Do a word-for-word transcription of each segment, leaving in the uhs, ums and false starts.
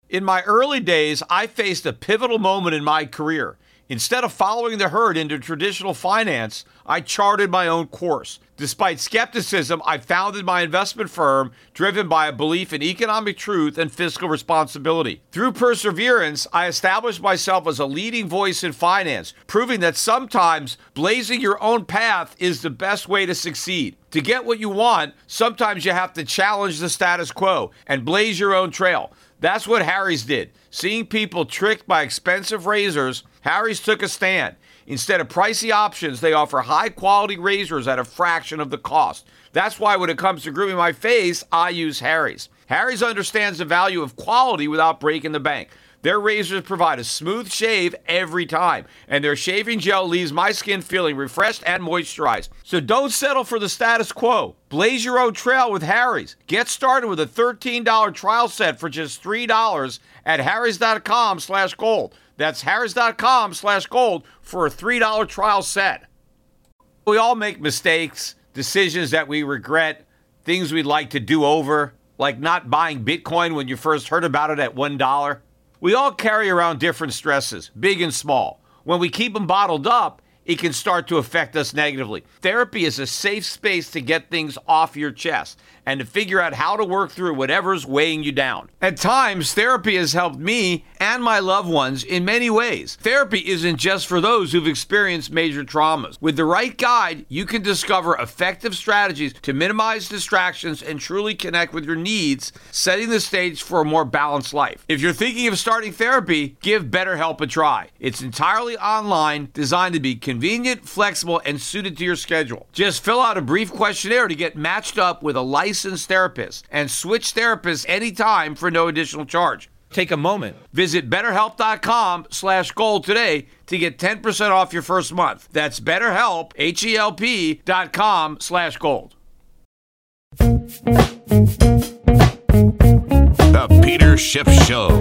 In my early days, I faced a pivotal moment in my career. Instead of following the herd into traditional finance, I charted my own course. Despite skepticism, I founded my investment firm driven by a belief in economic truth and fiscal responsibility. Through perseverance, I established myself as a leading voice in finance, proving that sometimes blazing your own path is the best way to succeed. To get what you want, sometimes you have to challenge the status quo and blaze your own trail. That's what Harry's did. Seeing people tricked by expensive razors, Harry's took a stand. Instead of pricey options, they offer high-quality razors at a fraction of the cost. That's why when it comes to grooming my face, I use Harry's. Harry's understands the value of quality without breaking the bank. Their razors provide a smooth shave every time, and their shaving gel leaves my skin feeling refreshed and moisturized. So don't settle for the status quo. Blaze your own trail with Harry's. Get started with a thirteen dollars trial set for just three dollars at harrys.com slash gold. That's harrys.com slash gold for a three dollars trial set. We all make mistakes, decisions that we regret, things we'd like to do over, like not buying Bitcoin when you first heard about it at one dollar. We all carry around different stresses, big and small. When we keep them bottled up, it can start to affect us negatively. Therapy is a safe space to get things off your chest and to figure out how to work through whatever's weighing you down. At times, therapy has helped me and my loved ones in many ways. Therapy isn't just for those who've experienced major traumas. With the right guide, you can discover effective strategies to minimize distractions and truly connect with your needs, setting the stage for a more balanced life. If you're thinking of starting therapy, give BetterHelp a try. It's entirely online, designed to be convenient, flexible, and suited to your schedule. Just fill out a brief questionnaire to get matched up with a licensed therapist and switch therapists anytime for no additional charge. Take a moment. Visit betterhelp.com slash gold today to get ten percent off your first month. That's betterhelp, H-E-L-P dot com slash gold. The Peter Schiff Show.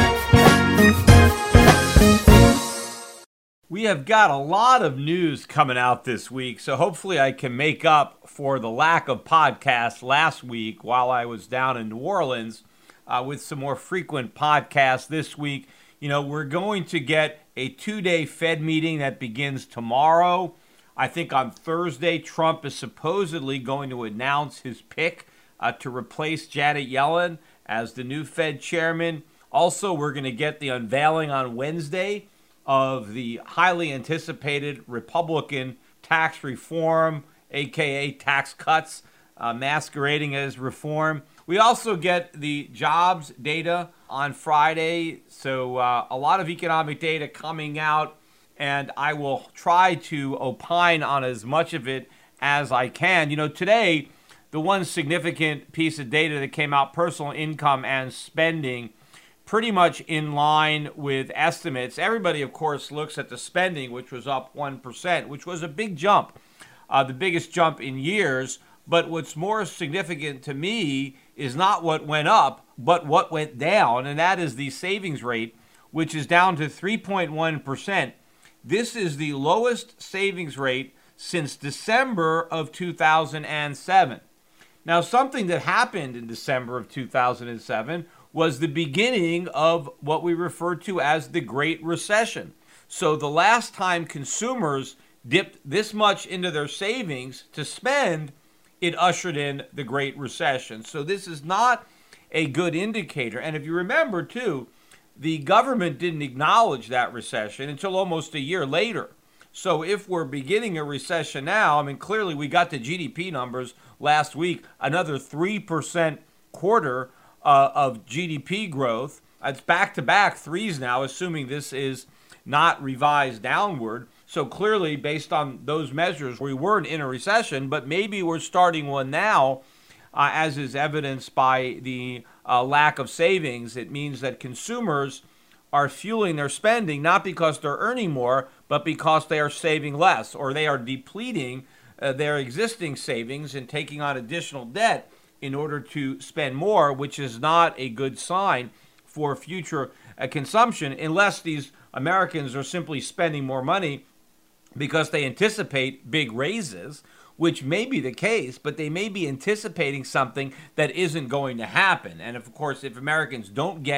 We have got a lot of news coming out this week, so hopefully I can make up for the lack of podcasts last week while I was down in New Orleans uh, with some more frequent podcasts this week. You know, we're going to get a two-day Fed meeting that begins tomorrow. I think on Thursday, Trump is supposedly going to announce his pick uh, to replace Janet Yellen as the new Fed chairman. Also, we're going to get the unveiling on Wednesday of the highly anticipated Republican tax reform, a k a tax cuts, uh, masquerading as reform. We also get the jobs data on Friday, so uh, a lot of economic data coming out, and I will try to opine on as much of it as I can. You know, today, the one significant piece of data that came out, personal income and spending, pretty much in line with estimates. Everybody, of course, looks at the spending, which was up one percent, which was a big jump, uh, the biggest jump in years. But what's more significant to me is not what went up, but what went down, and that is the savings rate, which is down to three point one percent. This is the lowest savings rate since December of two thousand seven. Now, something that happened in December of two thousand seven was the beginning of what we refer to as the Great Recession. So the last time consumers dipped this much into their savings to spend, it ushered in the Great Recession. So this is not a good indicator. And if you remember, too, the government didn't acknowledge that recession until almost a year later. So if we're beginning a recession now, I mean, clearly we got the G D P numbers last week, another three percent quarter Uh, of G D P growth. It's back-to-back threes now, assuming this is not revised downward. So clearly, based on those measures, we weren't in a recession, but maybe we're starting one now, uh, as is evidenced by the uh, lack of savings. It means that consumers are fueling their spending, not because they're earning more, but because they are saving less, or they are depleting uh, their existing savings and taking on additional debt in order to spend more, which is not a good sign for future uh, consumption, unless these Americans are simply spending more money because they anticipate big raises, which may be the case, but they may be anticipating something that isn't going to happen. And of course, if Americans don't get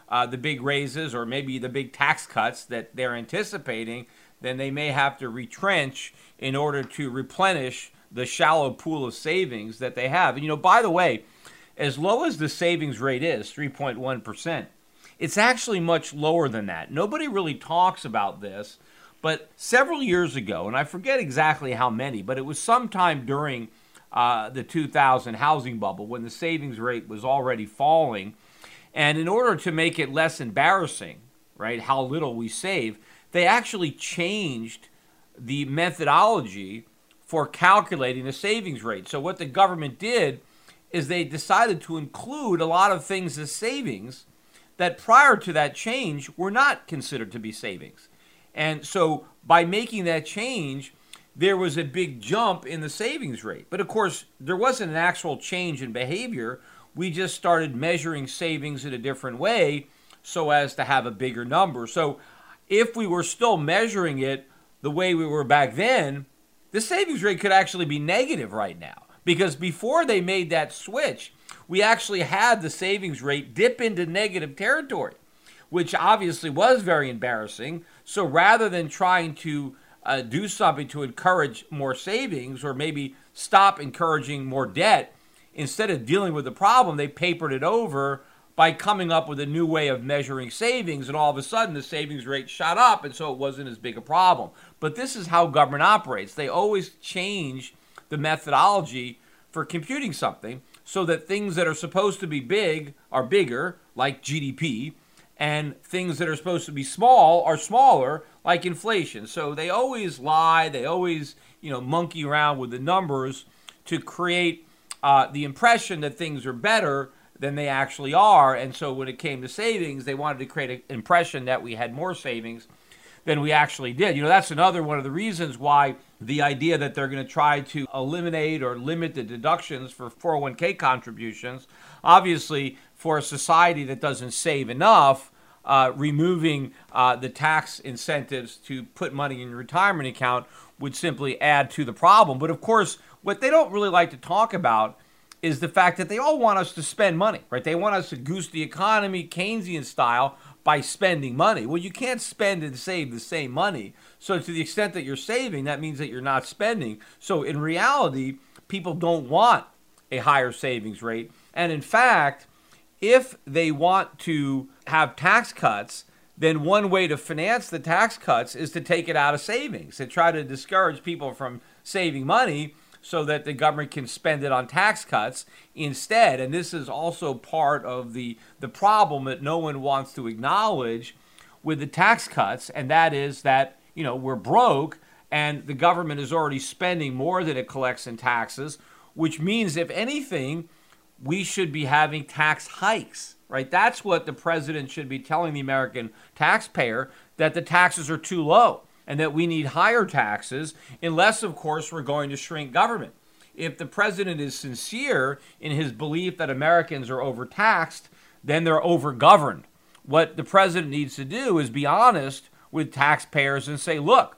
uh, the big raises or maybe the big tax cuts that they're anticipating, then they may have to retrench in order to replenish the shallow pool of savings that they have. And, you know, by the way, as low as the savings rate is, three point one percent, it's actually much lower than that. Nobody really talks about this, but several years ago, and I forget exactly how many, but it was sometime during uh, the two thousand housing bubble when the savings rate was already falling. And in order to make it less embarrassing, right, how little we save, they actually changed the methodology for calculating the savings rate. So what the government did is they decided to include a lot of things as savings that prior to that change were not considered to be savings. And so by making that change, there was a big jump in the savings rate. But of course, there wasn't an actual change in behavior. We just started measuring savings in a different way so as to have a bigger number. So if we were still measuring it the way we were back then, the savings rate could actually be negative right now. Because before they made that switch, we actually had the savings rate dip into negative territory, which obviously was very embarrassing. So rather than trying to uh, do something to encourage more savings or maybe stop encouraging more debt, instead of dealing with the problem, they papered it over by coming up with a new way of measuring savings, and all of a sudden the savings rate shot up, and so it wasn't as big a problem. But this is how government operates. They always change the methodology for computing something so that things that are supposed to be big are bigger, like G D P, and things that are supposed to be small are smaller, like inflation. So they always lie, they always, you know, monkey around with the numbers to create uh, the impression that things are better than they actually are. And so when it came to savings, they wanted to create an impression that we had more savings than we actually did. You know, that's another one of the reasons why the idea that they're going to try to eliminate or limit the deductions for four oh one k contributions, obviously for a society that doesn't save enough, uh, removing uh, the tax incentives to put money in your retirement account would simply add to the problem. But of course, what they don't really like to talk about is the fact that they all want us to spend money, right? They want us to goose the economy, Keynesian style, by spending money. Well, you can't spend and save the same money. So to the extent that you're saving, that means that you're not spending. So in reality, people don't want a higher savings rate. And in fact, if they want to have tax cuts, then one way to finance the tax cuts is to take it out of savings, to try to discourage people from saving money so that the government can spend it on tax cuts instead. And this is also part of the, the problem that no one wants to acknowledge with the tax cuts, and that is that, you know, we're broke and the government is already spending more than it collects in taxes, which means, if anything, we should be having tax hikes, right? That's what the president should be telling the American taxpayer, that the taxes are too low and that we need higher taxes, unless, of course, we're going to shrink government. If the president is sincere in his belief that Americans are overtaxed, then they're overgoverned. What the president needs to do is be honest with taxpayers and say, look,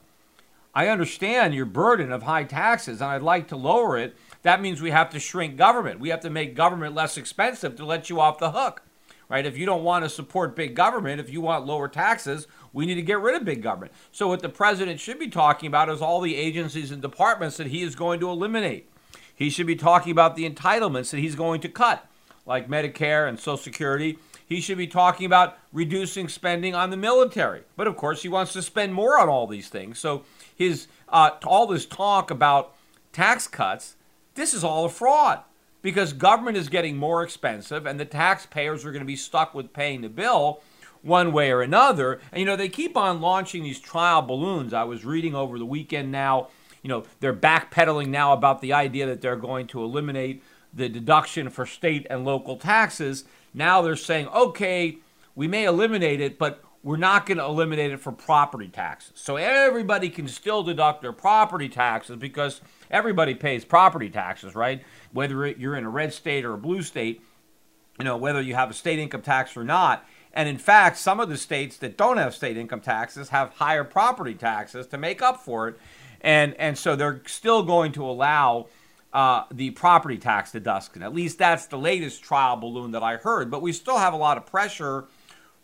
I understand your burden of high taxes and I'd like to lower it. That means we have to shrink government. We have to make government less expensive to let you off the hook, right? If you don't want to support big government, if you want lower taxes, we need to get rid of big government. So what the president should be talking about is all the agencies and departments that he is going to eliminate. He should be talking about the entitlements that he's going to cut, like Medicare and Social Security. He should be talking about reducing spending on the military. But of course, he wants to spend more on all these things. So his uh, all this talk about tax cuts, this is all a fraud, because government is getting more expensive and the taxpayers are going to be stuck with paying the bill one way or another. And, you know, they keep on launching these trial balloons. I was reading over the weekend now, you know, they're backpedaling now about the idea that they're going to eliminate the deduction for state and local taxes. Now they're saying, okay, we may eliminate it, but we're not going to eliminate it for property taxes. So everybody can still deduct their property taxes, because everybody pays property taxes, right? Whether you're in a red state or a blue state, you know, whether you have a state income tax or not. And in fact, some of the states that don't have state income taxes have higher property taxes to make up for it. And, and so they're still going to allow uh, the property tax deduction. At least that's the latest trial balloon that I heard. But we still have a lot of pressure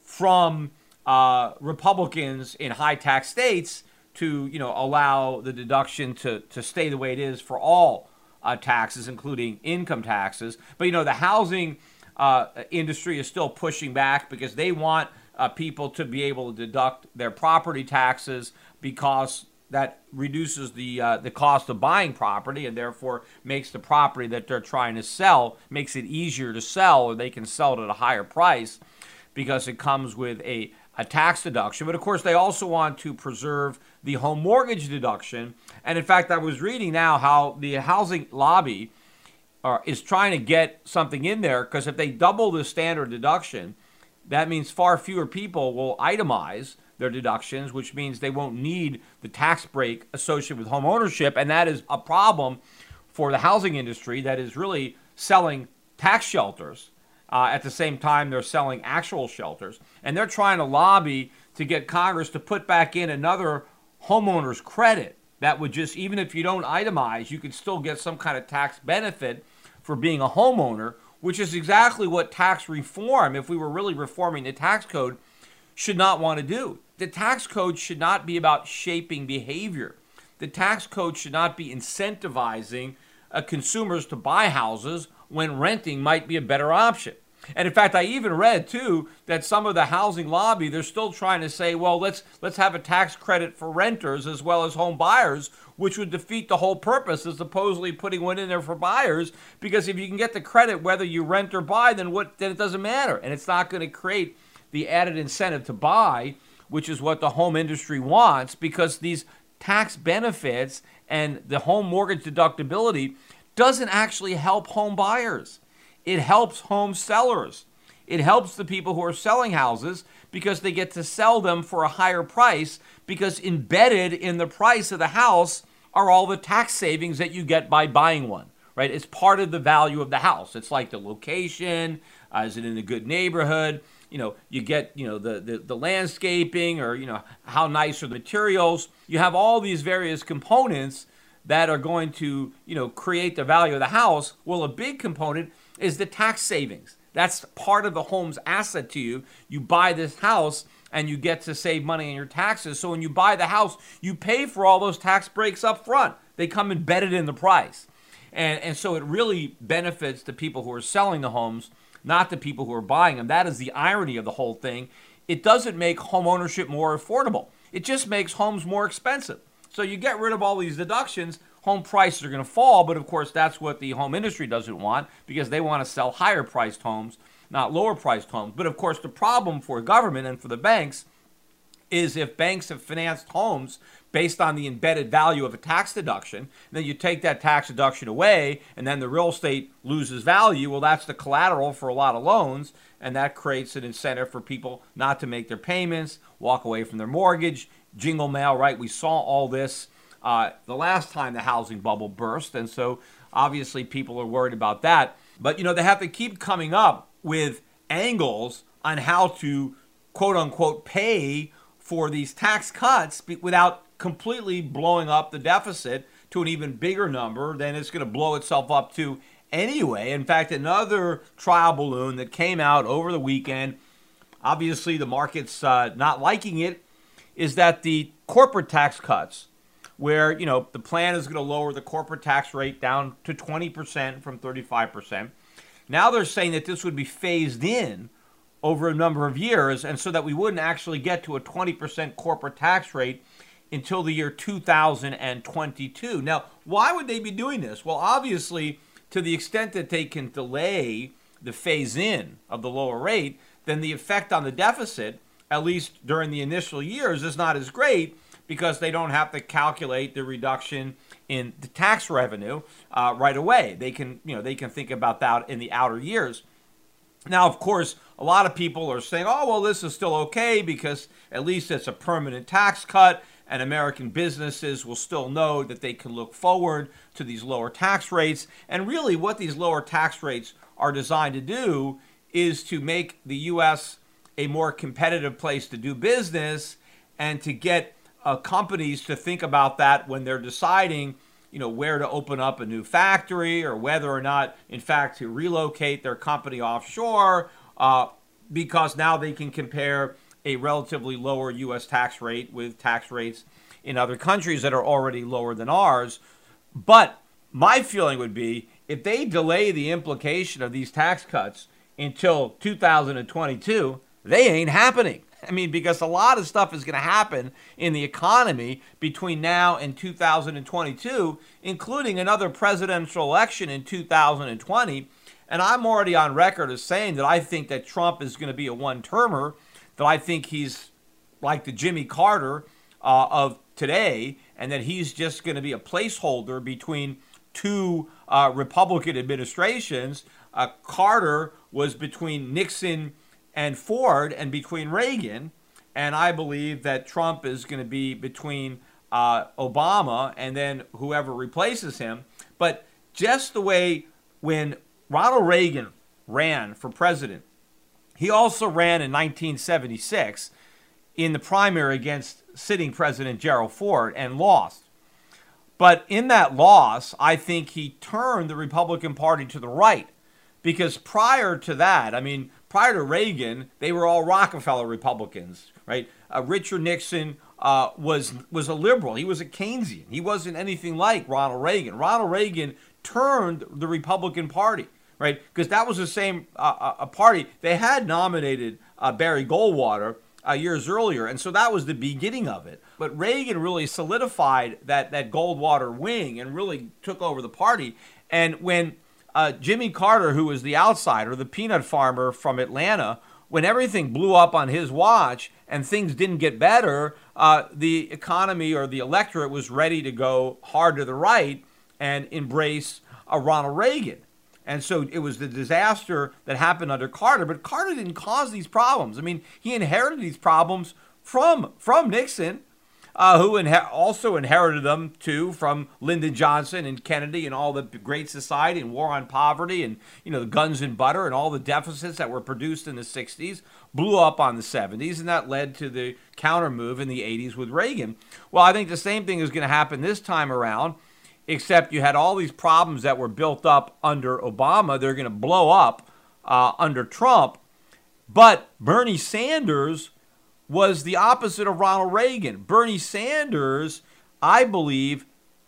from uh, Republicans in high tax states to, you know, allow the deduction to, to stay the way it is for all uh, taxes, including income taxes. But, you know, the housing uh, industry is still pushing back because they want uh, people to be able to deduct their property taxes because that reduces the uh, the cost of buying property and therefore makes the property that they're trying to sell, makes it easier to sell, or they can sell it at a higher price because it comes with a, a tax deduction. But of course, they also want to preserve the home mortgage deduction. And in fact, I was reading now how the housing lobby uh, is trying to get something in there, because if they double the standard deduction, that means far fewer people will itemize their deductions, which means they won't need the tax break associated with home ownership. And that is a problem for the housing industry that is really selling tax shelters. Uh, at the same time, they're selling actual shelters. And they're trying to lobby to get Congress to put back in another homeowner's credit that would just, even if you don't itemize, you could still get some kind of tax benefit for being a homeowner, which is exactly what tax reform, if we were really reforming the tax code, should not want to do. The tax code should not be about shaping behavior. The tax code should not be incentivizing uh, consumers to buy houses when renting might be a better option. And in fact, I even read too that some of the housing lobby, they're still trying to say, well, let's let's have a tax credit for renters as well as home buyers, which would defeat the whole purpose of supposedly putting one in there for buyers, because if you can get the credit whether you rent or buy, then what then it doesn't matter. And it's not going to create the added incentive to buy, which is what the home industry wants, because these tax benefits and the home mortgage deductibility doesn't actually help home buyers. It helps home sellers. It helps the people who are selling houses because they get to sell them for a higher price, because embedded in the price of the house are all the tax savings that you get by buying one, right? It's part of the value of the house. It's like the location, uh, is it in a good neighborhood? You know, you get, you know, the, the, the landscaping, or, you know, how nice are the materials. You have all these various components that are going to, you know, create the value of the house. Well, a big component is the tax savings. That's part of the home's asset to you. You buy this house and you get to save money on your taxes. So when you buy the house, you pay for all those tax breaks up front. They come embedded in the price. And, and so it really benefits the people who are selling the homes, not the people who are buying them. That is the irony of the whole thing. It doesn't make home ownership more affordable. It just makes homes more expensive. So you get rid of all these deductions, home prices are going to fall. But of course, that's what the home industry doesn't want, because they want to sell higher priced homes, not lower priced homes. But of course, the problem for government and for the banks is if banks have financed homes based on the embedded value of a tax deduction, then you take that tax deduction away and then the real estate loses value. Well, that's the collateral for a lot of loans, and that creates an incentive for people not to make their payments, walk away from their mortgage, jingle mail, right? We saw all this uh, the last time the housing bubble burst, and so obviously people are worried about that. But, you know, they have to keep coming up with angles on how to, quote unquote, pay for these tax cuts without completely blowing up the deficit to an even bigger number than it's going to blow itself up to anyway. In fact, another trial balloon that came out over the weekend, obviously the market's uh, not liking it, is that the corporate tax cuts, where, you know, the plan is going to lower the corporate tax rate down to twenty percent from thirty-five percent. Now they're saying that this would be phased in over a number of years, and so that we wouldn't actually get to a twenty percent corporate tax rate until the year two thousand twenty-two. Now, why would they be doing this? Well, obviously, to the extent that they can delay the phase-in of the lower rate, then the effect on the deficit, at least during the initial years, is not as great, because they don't have to calculate the reduction in the tax revenue uh, right away. They can, you know, they can think about that in the outer years. Now, of course, a lot of people are saying, oh, well, this is still okay because at least it's a permanent tax cut, and American businesses will still know that they can look forward to these lower tax rates. And really what these lower tax rates are designed to do is to make the U S a more competitive place to do business, and to get uh, companies to think about that when they're deciding, you know, where to open up a new factory, or whether or not, in fact, to relocate their company offshore. Uh, because now they can compare a relatively lower U S tax rate with tax rates in other countries that are already lower than ours. But my feeling would be if they delay the implication of these tax cuts until two thousand twenty-two, they ain't happening. I mean, because a lot of stuff is going to happen in the economy between now and two thousand twenty-two, including another presidential election in two thousand twenty. And I'm already on record as saying that I think that Trump is going to be a one-termer, that I think he's like the Jimmy Carter uh, of today, and that he's just going to be a placeholder between two uh, Republican administrations. Uh, Carter was between Nixon and Ford and between Reagan, and I believe that Trump is going to be between uh, Obama and then whoever replaces him. But just the way when Ronald Reagan ran for president, he also ran in nineteen seventy-six in the primary against sitting President Gerald Ford and lost. But in that loss, I think he turned the Republican Party to the right, because prior to that, I mean, prior to Reagan, they were all Rockefeller Republicans, right? Uh, Richard Nixon uh, was was a liberal. He was a Keynesian. He wasn't anything like Ronald Reagan. Ronald Reagan turned the Republican Party, right? Because that was the same uh, a party. They had nominated uh, Barry Goldwater uh, years earlier, and so that was the beginning of it. But Reagan really solidified that that Goldwater wing and really took over the party. And when uh, Jimmy Carter, who was the outsider, the peanut farmer from Atlanta, when everything blew up on his watch and things didn't get better, uh, the economy or the electorate was ready to go hard to the right and embrace uh, Ronald Reagan. And so it was the disaster that happened under Carter. But Carter didn't cause these problems. I mean, he inherited these problems from, from Nixon, uh, who inher- also inherited them, too, from Lyndon Johnson and Kennedy and all the Great Society and War on Poverty and, you know, the guns and butter and all the deficits that were produced in the sixties blew up on the seventies, and that led to the counter move in the eighties with Reagan. Well, I think the same thing is going to happen this time around, except you had all these problems that were built up under Obama. They're going to blow up uh, under Trump. But Bernie Sanders was the opposite of Ronald Reagan. Bernie Sanders, I believe,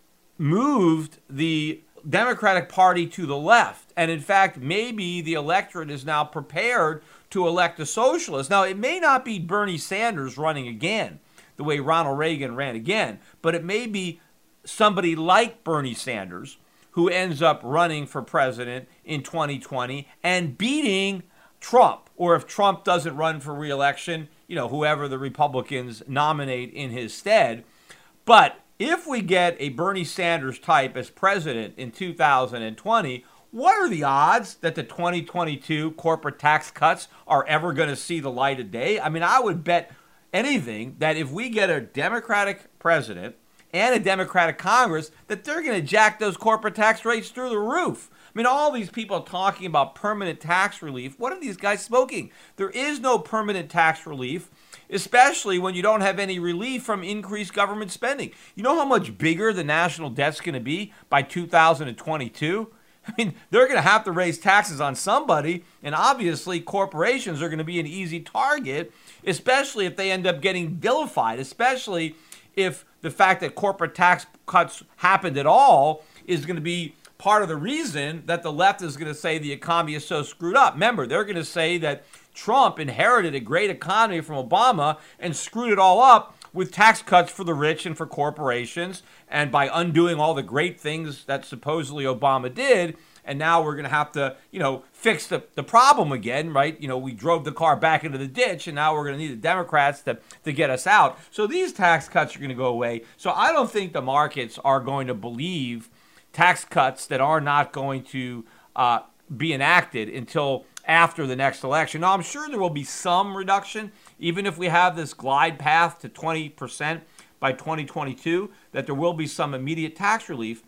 moved the Democratic Party to the left. And in fact, maybe the electorate is now prepared to elect a socialist. Now, it may not be Bernie Sanders running again, the way Ronald Reagan ran again, but it may be somebody like Bernie Sanders who ends up running for president in twenty twenty and beating Trump. Or if Trump doesn't run for re-election, you know, whoever the Republicans nominate in his stead. But if we get a Bernie Sanders type as president in two thousand twenty, what are the odds that the twenty twenty-two corporate tax cuts are ever going to see the light of day? I mean, I would bet anything that if we get a Democratic president and a Democratic Congress, that they're going to jack those corporate tax rates through the roof. I mean, all these people talking about permanent tax relief, what are these guys smoking? There is no permanent tax relief, especially when you don't have any relief from increased government spending. You know how much bigger the national debt's going to be by two thousand twenty-two? I mean, they're going to have to raise taxes on somebody, and obviously corporations are going to be an easy target, especially if they end up getting vilified, especially if the fact that corporate tax cuts happened at all is going to be part of the reason that the left is going to say the economy is so screwed up. Remember, they're going to say that Trump inherited a great economy from Obama and screwed it all up with tax cuts for the rich and for corporations, and by undoing all the great things that supposedly Obama did. And now we're going to have to, you know, fix the, the problem again, right? You know, we drove the car back into the ditch, and now we're going to need the Democrats to, to get us out. So these tax cuts are going to go away. So I don't think the markets are going to believe tax cuts that are not going to uh, be enacted until after the next election. Now, I'm sure there will be some reduction, even if we have this glide path to twenty percent by twenty twenty-two, that there will be some immediate tax relief.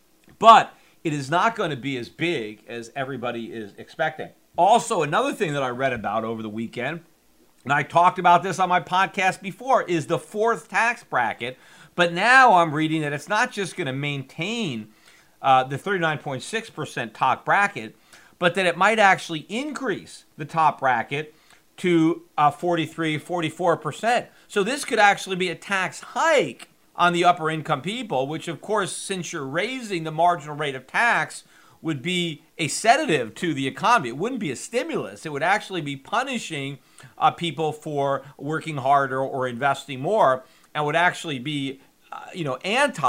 But it is not going to be as big as everybody is expecting. Also, another thing that I read about over the weekend, and I talked about this on my podcast before, is the fourth tax bracket. But now I'm reading that it's not just going to maintain uh, the thirty-nine point six percent top bracket, but that it might actually increase the top bracket to uh, forty-three, forty-four percent. So this could actually be a tax hike on the upper income people, which of course, since you're raising the marginal rate of tax, would be a sedative to the economy. It wouldn't be a stimulus. It would actually be punishing uh, people for working harder or investing more, and would actually be, uh, you know,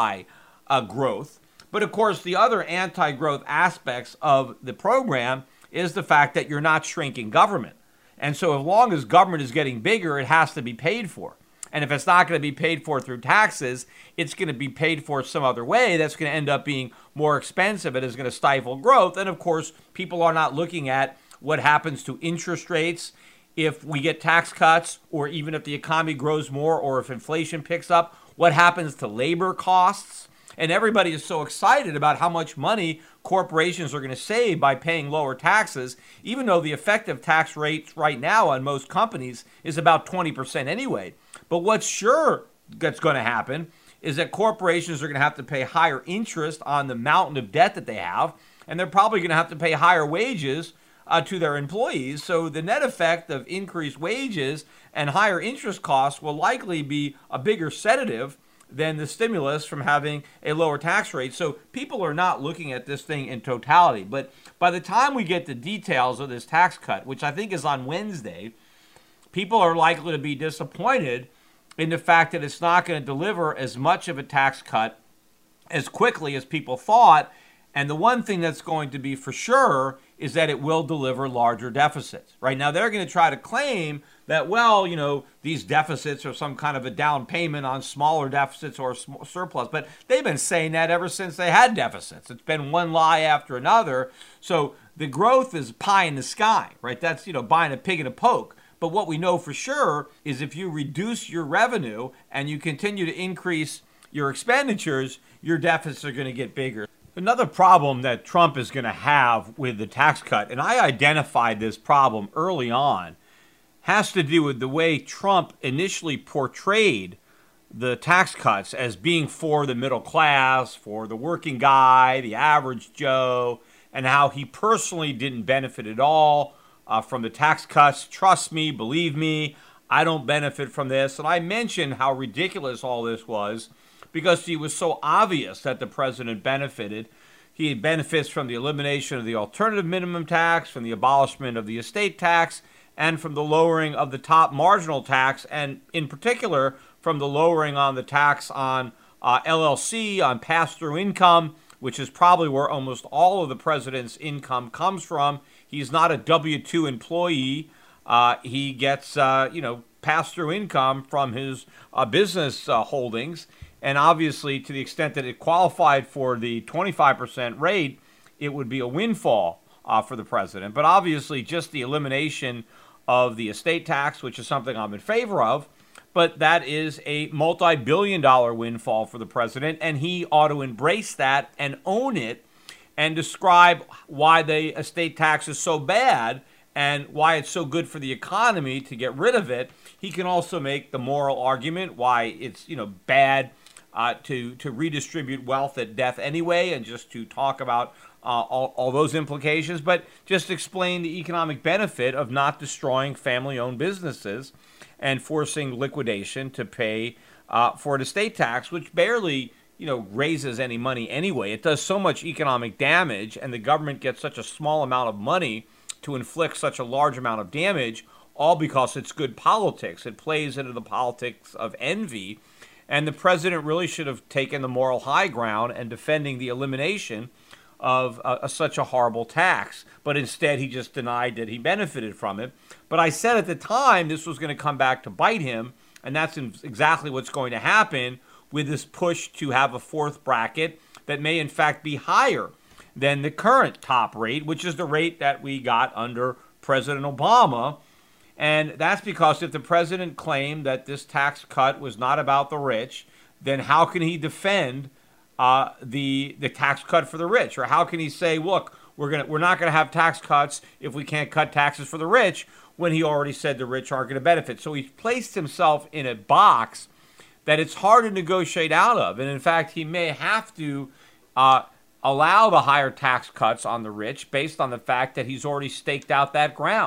anti-growth. Uh, but of course, the other anti-growth aspects of the program is the fact that you're not shrinking government. And so as long as government is getting bigger, it has to be paid for. And if it's not going to be paid for through taxes, it's going to be paid for some other way that's going to end up being more expensive. It is going to stifle growth. And of course, people are not looking at what happens to interest rates if we get tax cuts, or even if the economy grows more, or if inflation picks up, what happens to labor costs. And everybody is so excited about how much money corporations are going to save by paying lower taxes, even though the effective tax rate right now on most companies is about twenty percent anyway. But what's sure that's going to happen is that corporations are going to have to pay higher interest on the mountain of debt that they have, and they're probably going to have to pay higher wages uh, to their employees. So the net effect of increased wages and higher interest costs will likely be a bigger sedative than the stimulus from having a lower tax rate. So people are not looking at this thing in totality. But by the time we get the details of this tax cut, which I think is on Wednesday, people are likely to be disappointed in the fact that it's not going to deliver as much of a tax cut as quickly as people thought. And the one thing that's going to be for sure is that it will deliver larger deficits. Right now, they're going to try to claim that, well, you know, these deficits are some kind of a down payment on smaller deficits or surplus. But they've been saying that ever since they had deficits. It's been one lie after another. So the growth is pie in the sky, right? That's, you know, buying a pig in a poke. But what we know for sure is if you reduce your revenue and you continue to increase your expenditures, your deficits are going to get bigger. Another problem that Trump is going to have with the tax cut, and I identified this problem early on, has to do with the way Trump initially portrayed the tax cuts as being for the middle class, for the working guy, the average Joe, and how he personally didn't benefit at all uh, from the tax cuts. Trust me, believe me, I don't benefit from this. And I mentioned how ridiculous all this was, because it was so obvious that the president benefited. He benefits from the elimination of the alternative minimum tax, from the abolishment of the estate tax, and from the lowering of the top marginal tax, and in particular from the lowering on the tax on uh, L L C, on pass-through income, which is probably where almost all of the president's income comes from. He's not a W two employee. Uh, he gets, uh, you know, pass-through income from his uh, business uh, holdings. And obviously, to the extent that it qualified for the twenty-five percent rate, it would be a windfall uh, for the president. But obviously, just the elimination of the estate tax, which is something I'm in favor of, but that is a multi-billion dollar windfall for the president, and he ought to embrace that and own it and describe why the estate tax is so bad and why it's so good for the economy to get rid of it. He can also make the moral argument why it's, you know, bad Uh, to, to redistribute wealth at death anyway, and just to talk about uh, all, all those implications, but just explain the economic benefit of not destroying family-owned businesses and forcing liquidation to pay uh, for an estate tax, which barely, you know, raises any money anyway. It does so much economic damage, and the government gets such a small amount of money to inflict such a large amount of damage, all because it's good politics. It plays into the politics of envy. And the president really should have taken the moral high ground and defending the elimination of uh, such a horrible tax. But instead, he just denied that he benefited from it. But I said at the time this was going to come back to bite him, and that's exactly what's going to happen with this push to have a fourth bracket that may in fact be higher than the current top rate, which is the rate that we got under President Obama. And that's because if the president claimed that this tax cut was not about the rich, then how can he defend uh, the the tax cut for the rich? Or how can he say, look, we're gonna we're not going to have tax cuts if we can't cut taxes for the rich, when he already said the rich aren't going to benefit? So he's placed himself in a box that it's hard to negotiate out of. And in fact, he may have to uh, allow the higher tax cuts on the rich based on the fact that he's already staked out that ground.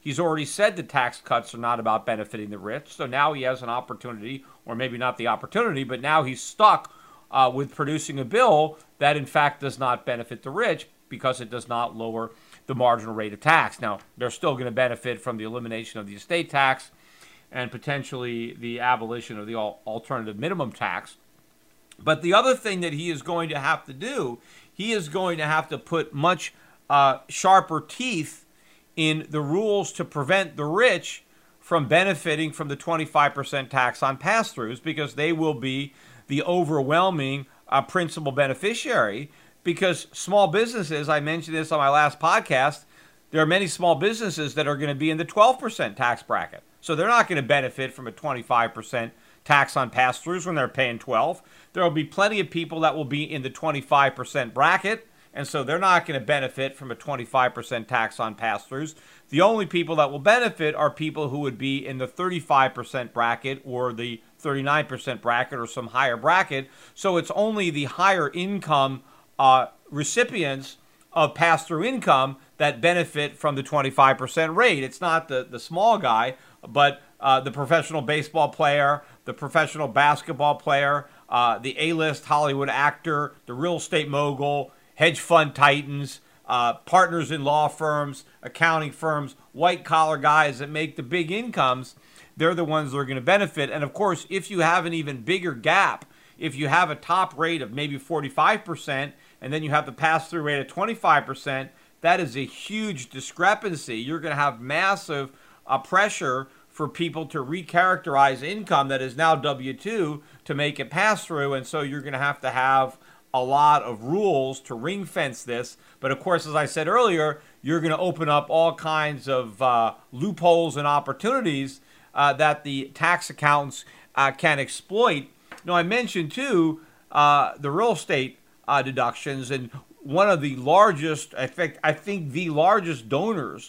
He's already said the tax cuts are not about benefiting the rich. So now he has an opportunity, or maybe not the opportunity, but now he's stuck uh, with producing a bill that in fact does not benefit the rich because it does not lower the marginal rate of tax. Now, they're still going to benefit from the elimination of the estate tax and potentially the abolition of the alternative minimum tax. But the other thing that he is going to have to do, he is going to have to put much uh, sharper teeth in the rules to prevent the rich from benefiting from the twenty-five percent tax on pass-throughs, because they will be the overwhelming uh, principal beneficiary. Because small businesses, I mentioned this on my last podcast, there are many small businesses that are going to be in the twelve percent tax bracket. So they're not going to benefit from a twenty-five percent tax on pass-throughs when they're paying twelve. There will be plenty of people that will be in the twenty-five percent bracket, and so they're not going to benefit from a twenty-five percent tax on pass-throughs. The only people that will benefit are people who would be in the thirty-five percent bracket or the thirty-nine percent bracket or some higher bracket. So it's only the higher income uh, recipients of pass-through income that benefit from the twenty-five percent rate. It's not the, the small guy, but uh, the professional baseball player, the professional basketball player, uh, the A-list Hollywood actor, the real estate mogul, hedge fund titans, uh, partners in law firms, accounting firms, white-collar guys that make the big incomes. They're the ones that are going to benefit. And, of course, if you have an even bigger gap, if you have a top rate of maybe forty-five percent and then you have the pass-through rate of twenty-five percent, that is a huge discrepancy. You're going to have massive uh, pressure for people to recharacterize income that is now W two to make it pass through. And so you're going to have to have a lot of rules to ring fence this. But of course, as I said earlier, you're going to open up all kinds of uh, loopholes and opportunities uh, that the tax accountants uh, can exploit. Now, I mentioned too uh, the real estate uh, deductions, and one of the largest, I think, I think the largest donors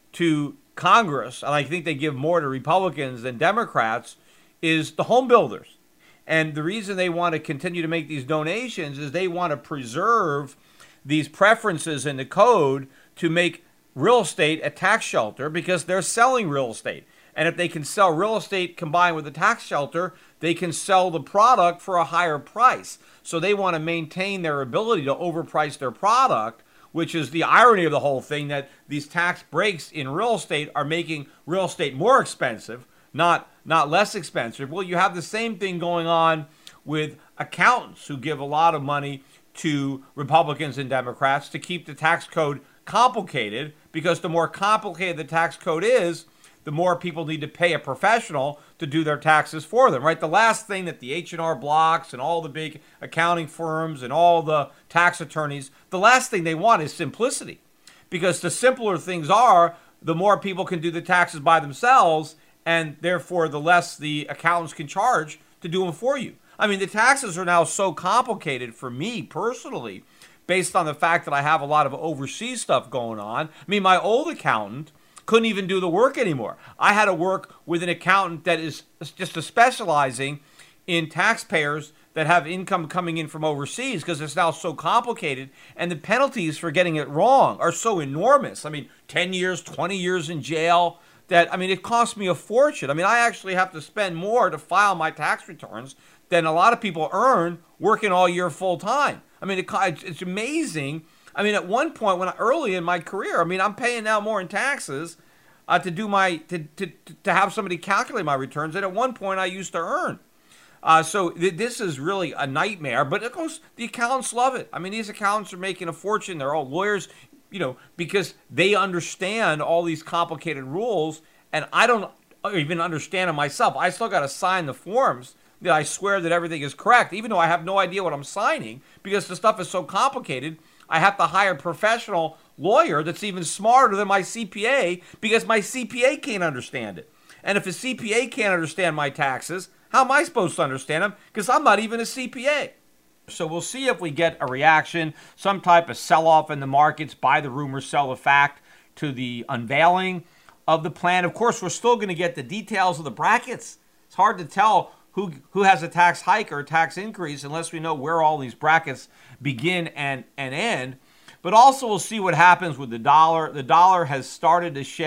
to Congress, and I think they give more to Republicans than Democrats, is the home builders. And the reason they want to continue to make these donations is they want to preserve these preferences in the code to make real estate a tax shelter, because they're selling real estate. And if they can sell real estate combined with a tax shelter, they can sell the product for a higher price. So they want to maintain their ability to overprice their product, which is the irony of the whole thing, that these tax breaks in real estate are making real estate more expensive, not not less expensive. Well, you have the same thing going on with accountants who give a lot of money to Republicans and Democrats to keep the tax code complicated, because the more complicated the tax code is, the more people need to pay a professional to do their taxes for them, right? The last thing that the H and R Blocks and all the big accounting firms and all the tax attorneys, the last thing they want is simplicity. Because the simpler things are, the more people can do the taxes by themselves, and therefore the less the accountants can charge to do them for you. I mean, the taxes are now so complicated for me personally, based on the fact that I have a lot of overseas stuff going on. I mean, my old accountant couldn't even do the work anymore. I had to work with an accountant that is just specializing in taxpayers that have income coming in from overseas, because it's now so complicated, and the penalties for getting it wrong are so enormous. I mean, ten years, twenty years in jail, that, I mean, it costs me a fortune. I mean, I actually have to spend more to file my tax returns than a lot of people earn working all year full time. I mean, it, it's amazing. I mean, at one point, when I, early in my career, I mean, I'm paying now more in taxes uh, to do my to, to to have somebody calculate my returns than at one point I used to earn. Uh, so th- this is really a nightmare. But of course, the accountants love it. I mean, these accountants are making a fortune. They're all lawyers, you know, because they understand all these complicated rules, and I don't even understand them myself. I still got to sign the forms that I swear that everything is correct, even though I have no idea what I'm signing, because the stuff is so complicated. I have to hire a professional lawyer that's even smarter than my C P A, because my C P A can't understand it. And if a C P A can't understand my taxes, how am I supposed to understand them? Because I'm not even a C P A. So we'll see if we get a reaction, some type of sell-off in the markets, buy the rumor, sell the fact, to the unveiling of the plan. Of course, we're still going to get the details of the brackets. It's hard to tell who who has a tax hike or a tax increase unless we know where all these brackets begin and, and end. But also we'll see what happens with the dollar. The dollar has started to shed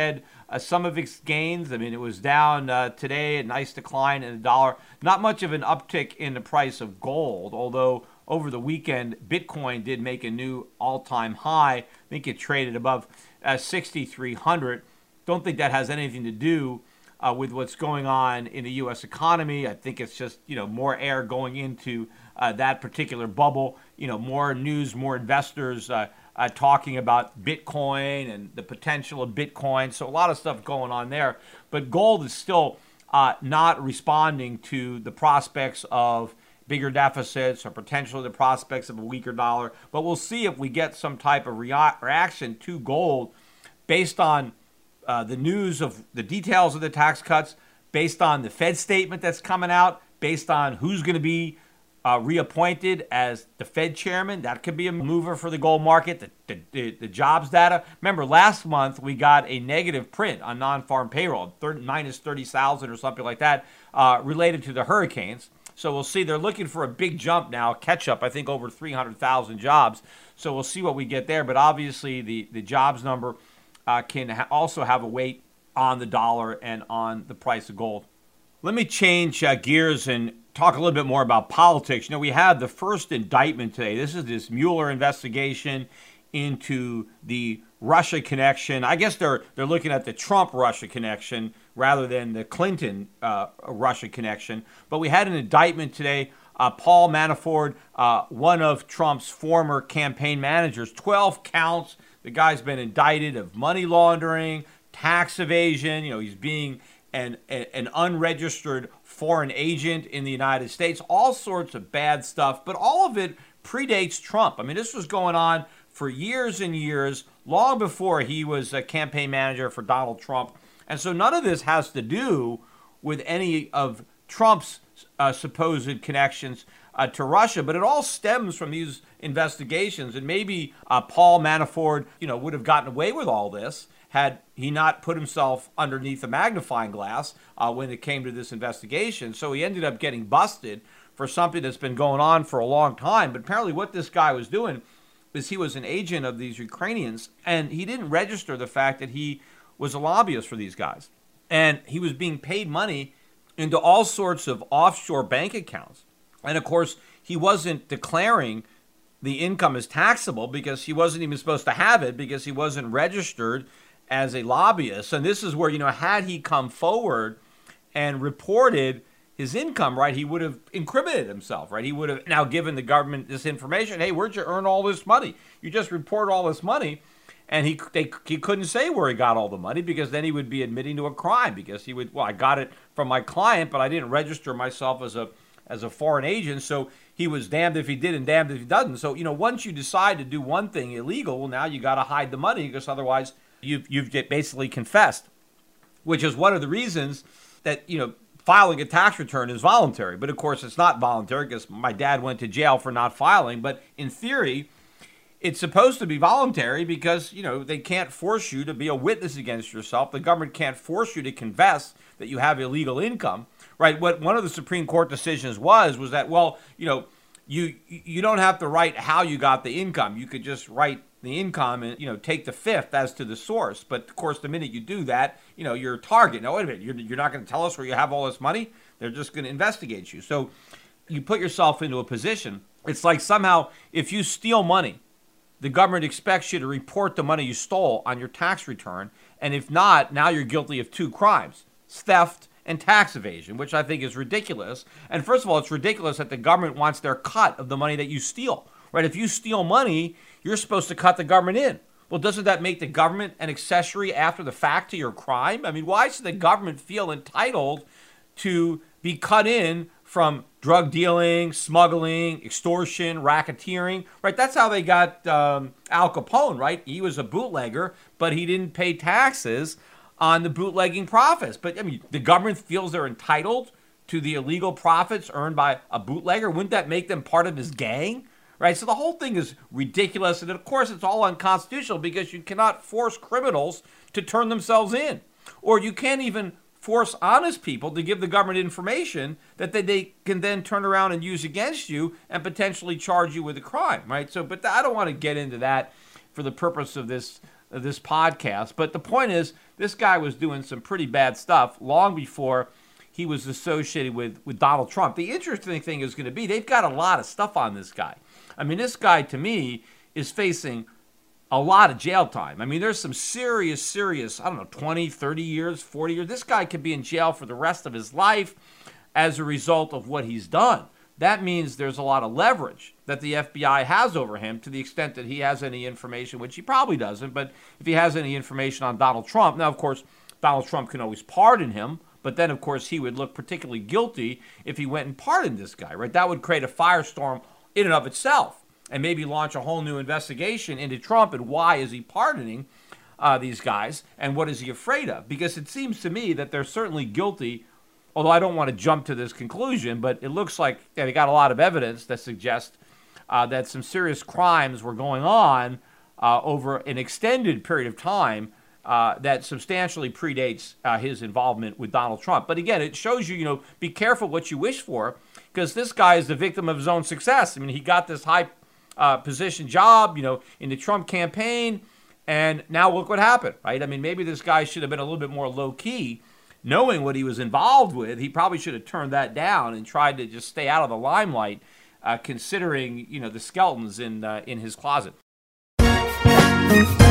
uh, some of its gains. I mean, it was down uh, today, a nice decline in the dollar. Not much of an uptick in the price of gold, although over the weekend, Bitcoin did make a new all-time high. I think it traded above uh, sixty-three hundred. Don't think that has anything to do uh, with what's going on in the U S economy. I think it's just, you know, more air going into uh, that particular bubble. You know, more news, more investors uh, uh, talking about Bitcoin and the potential of Bitcoin. So a lot of stuff going on there. But gold is still uh, not responding to the prospects of bigger deficits or potentially the prospects of a weaker dollar. But we'll see if we get some type of rea- reaction to gold based on Uh, the news of the details of the tax cuts, based on the Fed statement that's coming out, based on who's going to be uh, reappointed as the Fed chairman. That could be a mover for the gold market. The, the, the, the jobs data. Remember, last month we got a negative print on non-farm payroll, thirty, minus thirty thousand or something like that, uh, related to the hurricanes. So we'll see. They're looking for a big jump now, catch up, I think, over three hundred thousand jobs. So we'll see what we get there. But obviously the, the jobs number Uh, can ha- also have a weight on the dollar and on the price of gold. Let me change uh, gears and talk a little bit more about politics. You know, we had the first indictment today. This is this Mueller investigation into the Russia connection. I guess they're they're looking at the Trump-Russia connection rather than the Clinton-Russia uh, connection. But we had an indictment today. Uh, Paul Manafort, uh, one of Trump's former campaign managers, twelve counts. The guy's been indicted of money laundering, tax evasion. You know, he's being an, an unregistered foreign agent in the United States, all sorts of bad stuff. But all of it predates Trump. I mean, this was going on for years and years, long before he was a campaign manager for Donald Trump. And so none of this has to do with any of Trump's uh, supposed connections Uh, to Russia, but it all stems from these investigations. And maybe uh, Paul Manafort, you know, would have gotten away with all this had he not put himself underneath a magnifying glass uh, when it came to this investigation. So he ended up getting busted for something that's been going on for a long time. But apparently what this guy was doing is he was an agent of these Ukrainians, and he didn't register the fact that he was a lobbyist for these guys. And he was being paid money into all sorts of offshore bank accounts. And, of course, he wasn't declaring the income as taxable because he wasn't even supposed to have it because he wasn't registered as a lobbyist. And this is where, you know, had he come forward and reported his income, right, he would have incriminated himself, right? He would have now given the government this information. Hey, where'd you earn all this money? You just report all this money. And he they, he couldn't say where he got all the money because then he would be admitting to a crime because he would, well, I got it from my client, but I didn't register myself as a as a foreign agent, so he was damned if he did and damned if he doesn't. So, you know, once you decide to do one thing illegal, well, now you got to hide the money because otherwise you've, you've basically confessed, which is one of the reasons that, you know, filing a tax return is voluntary. But, of course, it's not voluntary because my dad went to jail for not filing. But in theory, it's supposed to be voluntary because, you know, they can't force you to be a witness against yourself. The government can't force you to confess that you have illegal income. Right, what one of the Supreme Court decisions was, was that, well, you know, you you don't have to write how you got the income. You could just write the income and, you know, take the fifth as to the source. But, of course, the minute you do that, you know, you're a target. Now, wait a minute, you're, you're not going to tell us where you have all this money? They're just going to investigate you. So you put yourself into a position. It's like somehow if you steal money, the government expects you to report the money you stole on your tax return. And if not, now you're guilty of two crimes, theft and tax evasion, which I think is ridiculous. And first of all, it's ridiculous that the government wants their cut of the money that you steal, right? If you steal money, you're supposed to cut the government in. Well, doesn't that make the government an accessory after the fact to your crime? I mean, why should the government feel entitled to be cut in from drug dealing, smuggling, extortion, racketeering, right? That's how they got um, Al Capone, right? He was a bootlegger, but he didn't pay taxes on the bootlegging profits. But, I mean, the government feels they're entitled to the illegal profits earned by a bootlegger. Wouldn't that make them part of his gang? Right? So the whole thing is ridiculous. And, of course, it's all unconstitutional because you cannot force criminals to turn themselves in. Or you can't even force honest people to give the government information that they, they can then turn around and use against you and potentially charge you with a crime, right? So, but I don't want to get into that for the purpose of this of this podcast. But the point is, this guy was doing some pretty bad stuff long before he was associated with, with Donald Trump. The interesting thing is going to be they've got a lot of stuff on this guy. I mean, this guy, to me, is facing a lot of jail time. I mean, there's some serious, serious, I don't know, twenty, thirty years, forty years. This guy could be in jail for the rest of his life as a result of what he's done. That means there's a lot of leverage that the F B I has over him to the extent that he has any information, which he probably doesn't, but if he has any information on Donald Trump, now, of course, Donald Trump can always pardon him, but then, of course, he would look particularly guilty if he went and pardoned this guy, right? That would create a firestorm in and of itself and maybe launch a whole new investigation into Trump and why is he pardoning uh, these guys and what is he afraid of? Because it seems to me that they're certainly guilty, although I don't want to jump to this conclusion, but it looks like yeah, they got a lot of evidence that suggests uh, that some serious crimes were going on uh, over an extended period of time uh, that substantially predates uh, his involvement with Donald Trump. But again, it shows you, you know, be careful what you wish for, because this guy is the victim of his own success. I mean, he got this high uh, position job, you know, in the Trump campaign, and now look what happened, right? I mean, maybe this guy should have been a little bit more low-key. Knowing what he was involved with, he probably should have turned that down and tried to just stay out of the limelight, uh, considering, you know, the skeletons in uh, in his closet.